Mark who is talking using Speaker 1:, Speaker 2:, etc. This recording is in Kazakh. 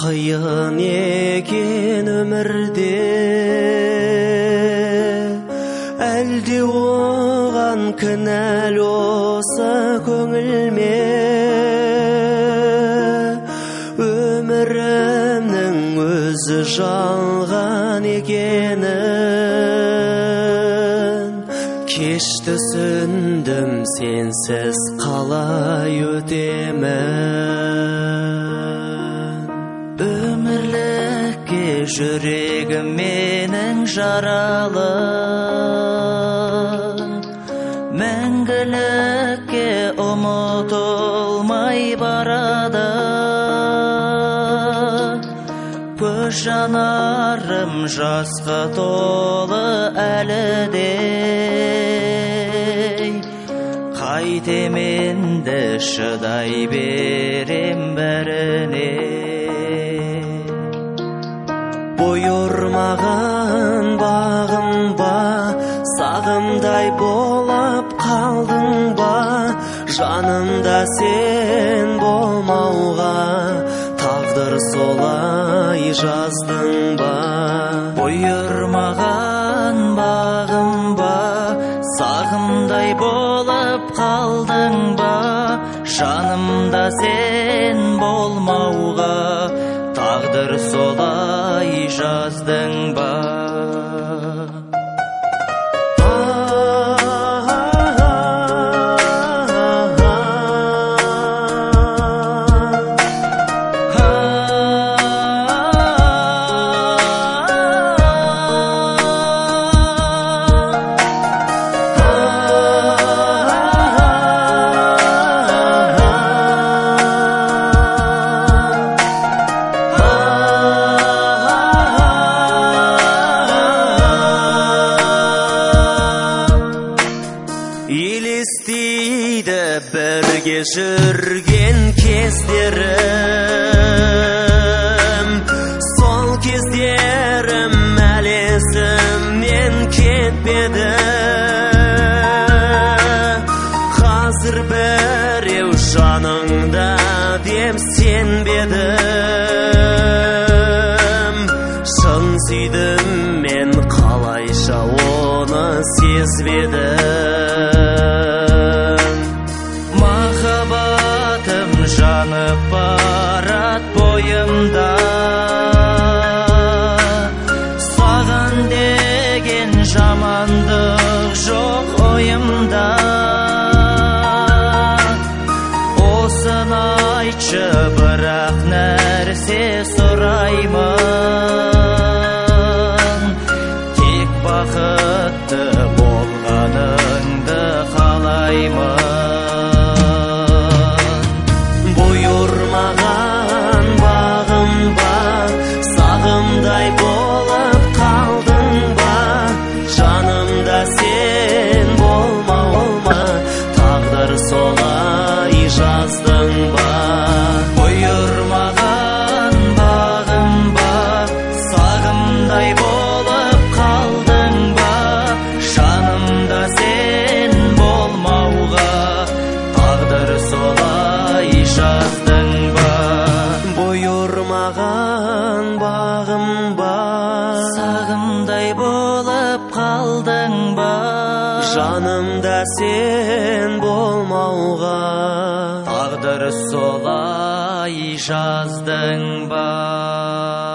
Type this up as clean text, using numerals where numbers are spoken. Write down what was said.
Speaker 1: қиын екен өмірде, әлде оған кінәл осы көңіл ме? Өмірімнің өзі жалған екенін кеш түсіндім, сенсіз қалай өтемін. Өмірлікке жүрегім менің жаралы, мәңгілікке ұмытылмай барады. Көз жанарым жасқа толы әлі де, қайтем енді шыдай берем бәріне. Бұйырмаған бағым ба, сағымдай болып қалдың ба? Жанымда сен болмауға тағдыр солай жаздың ба? Бұйырмаған бағым ба, сағымдай болып қалдың ба? Жанымда сен болмауға тағдыр солай жаздың ба? Елестейді бірге жүрген кездерім, сол кездерім әлі есімнен кетпеді. Қазір біреу жаныңда деп сенбедім. Шын сүйдім мен, қалайша оны сезбедім. Махаббатым жанып барат бойымда, саған деген жамандық жоқ ойымда. Осыны айтшы, бірақ нәрсе сұраймын, тек бақытты болғаныңды қалаймын. Бұйырмаған бағым ба, сағымдай болып қалдың ба? Жанымда сен болмауға тағдыр солай жаздың ба? Бұйырмаған бағым ба, сағымдай болып қалдың ба? Жанымда сен болмауға тағдыр солай жаздың ба? Бұйырмаған бағым ба, сағымдай болып қалдың ба? Жанымда сен болмауға тағдыр солай жаздың ба?